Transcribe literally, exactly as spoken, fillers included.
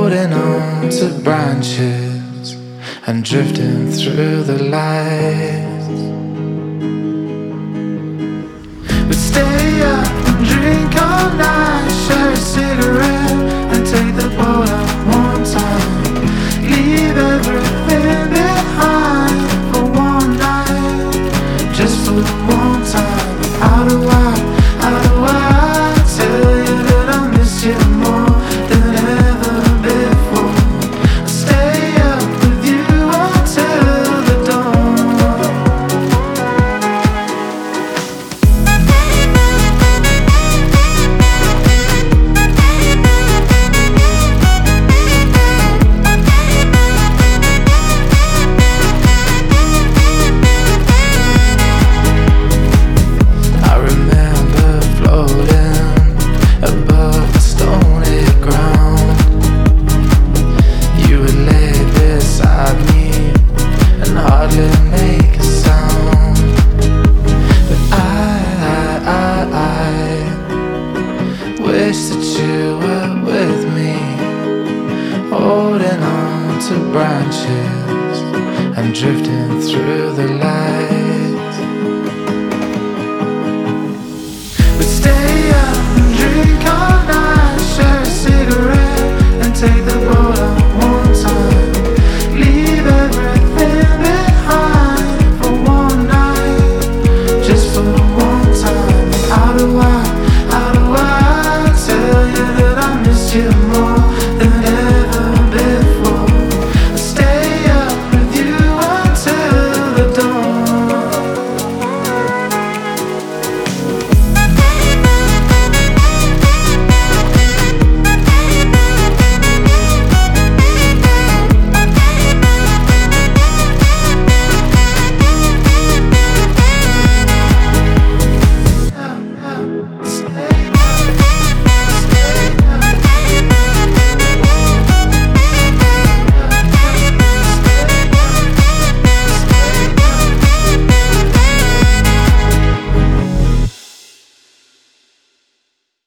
holding on to branches and drifting through the lights. We'd stay up and drink all night, share a cigarette and take the boat out one time. Leave everything behind for one night, just for one time. How do I, how do I tell you that I miss you more than ever before? I stay up with you until the dawn. I remember floating above the stony ground. You would lay beside me and hardly make a sound. But I, I, I, I wish that you were with me, holding on to branches and drifting through the light.